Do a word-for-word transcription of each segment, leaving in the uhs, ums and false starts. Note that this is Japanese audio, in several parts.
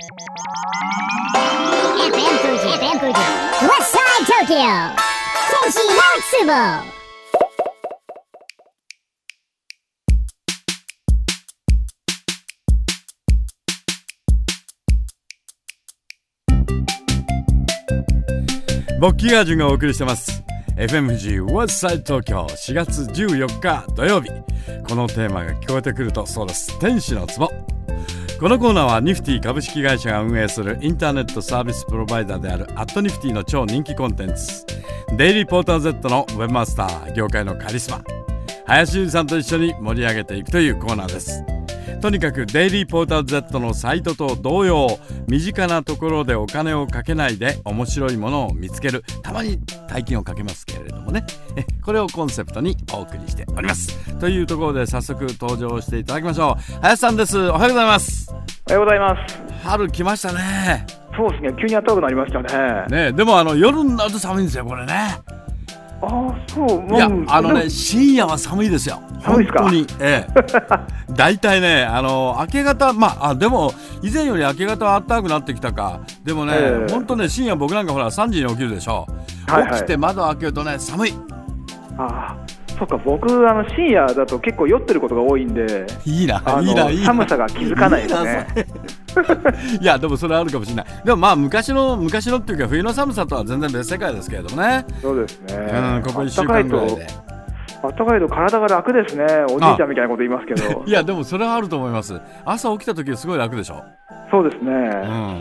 エフエム 富士 エフエム 富士 West Side Tokyo 天使のつぼボッキーガージュンがお送りしてます。 エフエム 富士 West Side Tokyo しがつじゅうよっか土曜日、このテーマが聞こえてくるとそうです。天使のつぼ。このコーナーはニフティ株式会社が運営するインターネットサービスプロバイダーであるアットニフティの超人気コンテンツデイリーポーター Z のウェブマスター、業界のカリスマ林裕二さんと一緒に盛り上げていくというコーナーです。とにかくデイリーポーター Z のサイトと同様、身近なところでお金をかけないで面白いものを見つける、たまに大金をかけますけれどもね、えこれをコンセプトにお送りしております。というところで早速登場していただきましょう。林さんです。おはようございます。 おはようございます。 春来ましたね。 そうですね、急に暖かくなりましたね。 ね、でもあの夜になると寒いんですよこれね。 ああ、そう、 いや、あのね、深夜は寒いですよ。 寒いですか。 本当に、ええ、だいたいね、あの明け方、まあ、あでも以前より明け方は暖かくなってきたか。でもね、えー、本当ね、深夜僕なんかほらさんじに起きるでしょ、はいはい、起きて窓開けるとね寒い。 ああ、そっか、僕あの深夜だと結構酔ってることが多いんで、 いいないいないいな、 寒さが気づかないですね。 いやでもそれはあるかもしれない。でもまあ昔の昔のっていうか冬の寒さとは全然別世界ですけれどもね。 そうですね、 うん、ここいっしゅうかんぐらいで暖かいと体が楽ですね。おじいちゃんみたいなこと言いますけど。 いやでもそれはあると思います。朝起きた時すごい楽でしょ。 そうですね、 うん、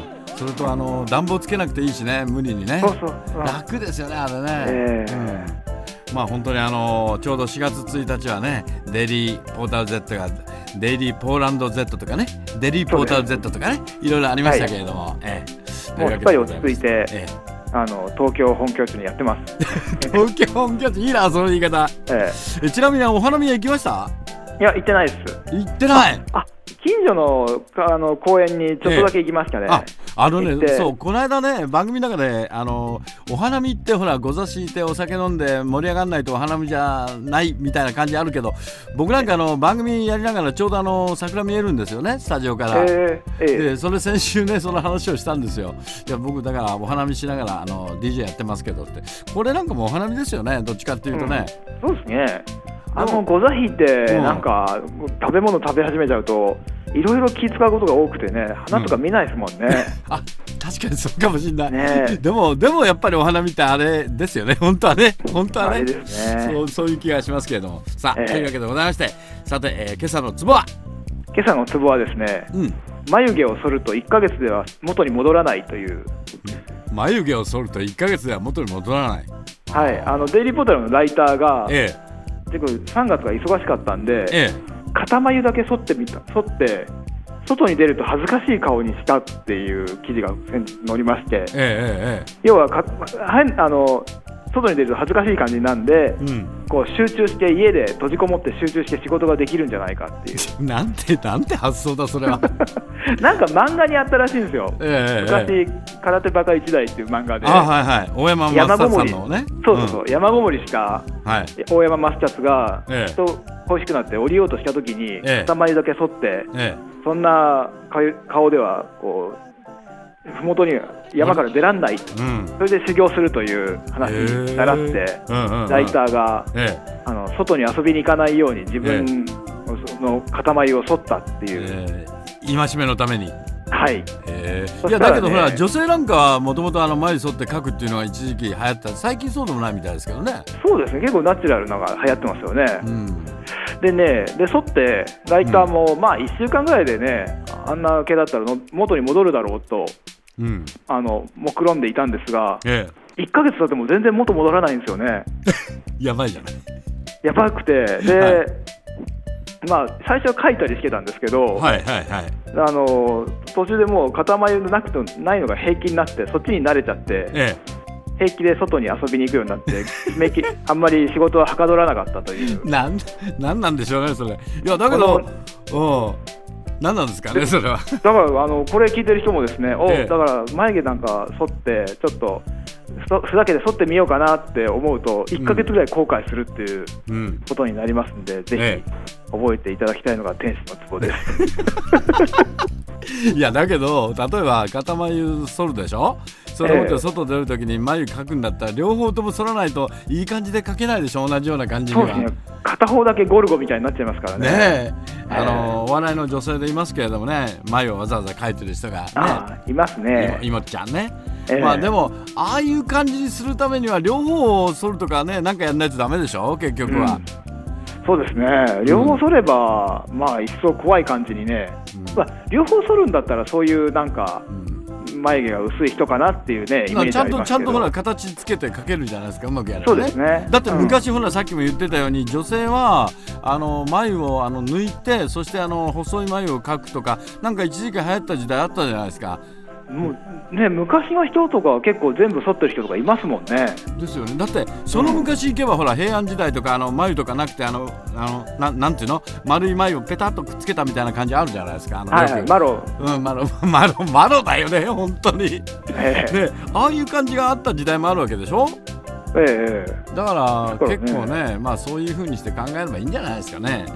それとあの暖房つけなくていいしね、無理にね。 そうそう、うん、 楽ですよねあれね、 えーうん、まあ本当にあのちょうどしがつついたちはね、デイリーポータル Z がデイリーポーランド Z とかね、デイリーポータル Z とかね、いろいろありましたけれども、はい、ええ、もうすっかり落ち着いて、ええ、あの東京本拠地にやってます。 東京本拠地いいな、その言い方、ええ、ちなみにお花見は行きました？ いや、行ってないです。 行ってない。 あ、近所 の, あの公園にちょっとだけ行きましたね、ええ、 あ, あのね、そう、この間ね、番組の中であのお花見ってほら、ご座敷いてお酒飲んで盛り上がらないとお花見じゃないみたいな感じあるけど、僕なんかあの番組やりながらちょうどあの桜見えるんですよね、スタジオから、えーえー、でそれ先週ね、その話をしたんですよ。いや僕だからお花見しながらあの ディージェー やってますけどって、これなんかもお花見ですよね、どっちかっていうとね、 うん、そうですね。あのご座引いてなんか食べ物食べ始めちゃうといろいろ気遣うことが多くてね、花とか見ないですもんね、うん、 あ、確かにそうかもしれない、 ね、 でもでもやっぱりお花見ってあれですよね、本当はね、本当はね、 あれですね、 そう、そういう気がしますけれども、さあ、えー、というわけでございまして、さて、えー、今朝のツボは今朝のツボはですね、うん、眉毛を剃るといっかげつでは元に戻らないという。 眉毛を剃るといっかげつでは元に戻らない。 はい、あのデイリーポータルのライターが、ええ、結構さんがつが忙しかったんで、ええ、片眉だけ剃ってみた、剃って外に出ると恥ずかしい顔にしたっていう記事が載りまして、ええええ、要はかあの外に出ると恥ずかしい感じなんで、うん、こう集中して家で閉じこもって集中して仕事ができるんじゃないかっていうなんてなんて発想だそれは。 なんか漫画にあったらしいんですよ、ええ、昔、ええ、空手バカ一代っていう漫画で、 あ、はいはい、大山マスターさんのね、 そうそうそう、うん、山ごもりした、はい、大山マスターが、ええ、と恋しくなって降りようとしたときに、ええ、頭だけ剃って、ええ、そんな顔ではこうふもとに山から出らんない、うん、それで修行するという話に習って、うんうんうん、ライターが、ええ、あの外に遊びに行かないように自分の片眉を剃ったっていう、ええ、戒めのために。 はい、 えー、いやだけどほら、女性なんかはもともと眉剃って描くっていうのが一時期流行った、最近そうでもないみたいですけどね。 そうですね、結構ナチュラルなのが流行ってますよね、うん、でね、で剃ってライターも、うん、まあいっしゅうかんぐらいでね、あんな毛だったらの元に戻るだろうと、うん、あの目論んでいたんですが、ええ、いっかげつ経っても全然元戻らないんですよね。 やばいじゃない。 やばくて、で、はい、まあ、最初は書いたりしてたんですけど、はいはいはい、あの途中でもう片眉なくてないのが平気になって、そっちに慣れちゃって、ええ、平気で外に遊びに行くようになってあんまり仕事ははかどらなかったという。 なん、なんなんでしょうねそれ。いやだけど、うん、何なんですかねそれは。 だからあのこれ聞いてる人もですね、お、ええ、だから眉毛なんか剃ってちょっとふざけて剃ってみようかなって思うといっかげつぐらい後悔するっていうことになりますんで、うん、ぜひ覚えていただきたいのが天使のツボです。 いやだけど例えば肩眉剃るでしょ。それを持って外出るときに眉描くんだったら両方とも剃らないといい感じで描けないでしょ。同じような感じには。 そうですね、片方だけゴルゴみたいになっちゃいますからね。 ねえ、あのお笑いの女性でいますけれどもね、眉をわざわざ描いてる人が、ね、 あいますね。 いもっちゃんね、えーまあ、でもああいう感じにするためには両方を剃るとかね、なんかやんないとダメでしょ結局は、 うん、そうですね、両方剃れば、うん、まあ一層怖い感じにね、うんまあ、両方剃るんだったらそういうなんか、うん眉毛が薄い人かなっていうねイメージありますけど、 ちゃんとちゃんとほら形つけて描けるじゃないですか、うまくやるとね。そうですね。 だって昔、うん、ほらさっきも言ってたように女性はあの眉をあの抜いて、そしてあの細い眉を描くとか、なんか一時期流行った時代あったじゃないですか。 もうね、昔の人とかは結構全部剃ってる人とかいますもんね。 ですよね。だってその昔行けば、うん、ほら平安時代とかあの眉とかなくて、あのあの な, なんていうの丸い眉をペタッとくっつけたみたいな感じあるじゃないですか。あのはいはい、マロ、 うん、マロマロマロだよね本当に、えーね、ああいう感じがあった時代もあるわけでしょ。 ええ、 だから結構ね、まあそういう風にして考えればいいんじゃないですかね。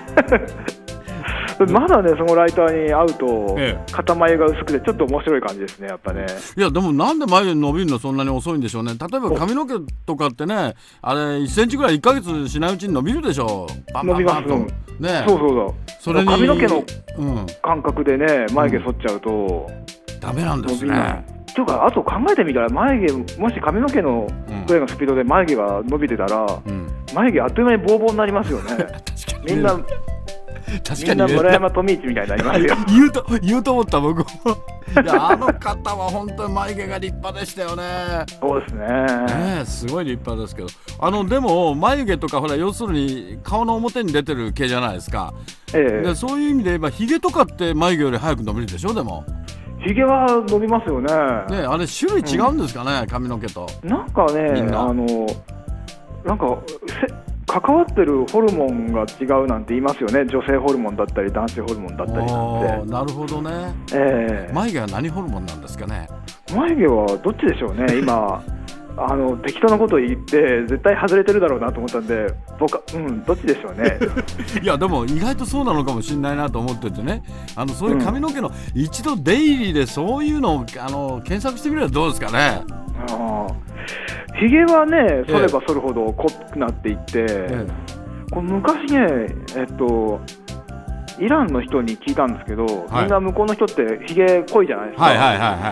まだね、そのライターに会うと、ええ、肩眉が薄くてちょっと面白い感じですね、やっぱね。 いやでもなんで眉伸びるのそんなに遅いんでしょうね。例えば髪の毛とかってね、あれいっセンチぐらいいっかげつしないうちに伸びるでしょ。バンバンバンと伸びます、ね、そうそうだ。それに髪の毛の感覚でね、うん、眉毛剃っちゃうと、うん、 ダメなんですね。 というか、あと考えてみたら、眉毛もし髪の毛のぐらいのスピードで眉毛が伸びてたら、うん、眉毛あっという間にボーボーになりますよね。みんな確かに、ね、みんな村山富市みたいになりますよ。 言うと言うと思った僕も。いやあの方は本当に眉毛が立派でしたよね。 そうですね。 ねすごい立派ですけど、あのでも眉毛とかほら要するに顔の表に出てる毛じゃないですか。ええ、でそういう意味で言えばヒゲとかって眉毛より早く伸びるでしょ。でもヒゲは伸びますよね。 ねあれ種類違うんですかね、うん、髪の毛と。 なんかね、なあのなんか関わってるホルモンが違うなんて言いますよね。女性ホルモンだったり男性ホルモンだったりなんて。 なるほどね、 えー、 眉毛は何ホルモンなんですかね。 眉毛はどっちでしょうね。今あの適当なことを言って絶対外れてるだろうなと思ったんで、僕はうんどっちでしょうね。 いやでも意外とそうなのかもしれないなと思っててね、あのそういう髪の毛の一度出入りでそういうのをあの検索してみればどうですかね。 あヒゲはね、剃れば剃るほど濃くなっていって、ええ、これ昔ね、えっと、イランの人に聞いたんですけど、はい、みんな向こうの人ってヒゲ濃いじゃないですか。 はいはいはいはい、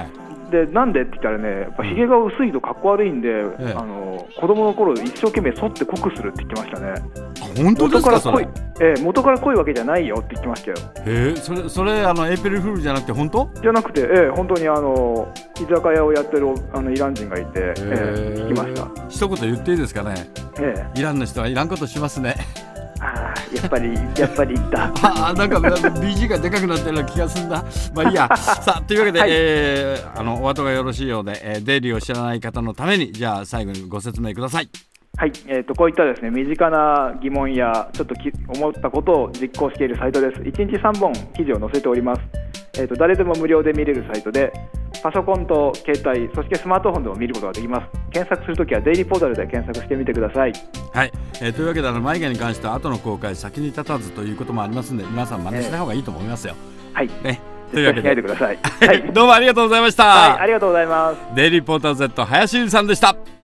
でなんでって言ったらね、やっぱヒゲが薄いとかっこ悪いんで、うん、あの子供の頃一生懸命剃って濃くするって言ってましたね。 本当ですか。それ、 えー、元から濃いわけじゃないよって言ってましたよ。 えー、それそれあのエイプリルフールじゃなくて本当じゃなくて、えー、本当にあの居酒屋をやってるあのイラン人がいて、えーえー、聞きました。 一言言っていいですかね。えー、イランの人はいらんことしますね。 あやっぱりやっぱり言ったあなんか ビージー がでかくなってるような気がするんだ。まあいいや。さあというわけで、はい、えー、あのお後がよろしいようで、えー、デイリーを知らない方のためにじゃあ最後にご説明ください。 はい、えー、とこういったですね身近な疑問やちょっとき思ったことを実行しているサイトです。いちにちさんぼん記事を載せております。えー、と誰でも無料で見れるサイトで、パソコンと携帯そしてスマートフォンでも見ることができます。検索するときはデイリーポータルで検索してみてください。 はい、えー、というわけであの眉毛に関しては後の公開先に立たずということもありますので、皆さん真似しない方がいいと思いますよ。 えー、はい、ね、というわけで、 はい、どうもありがとうございました。 はい、ありがとうございます。 デイリーポータル Z 林優さんでした。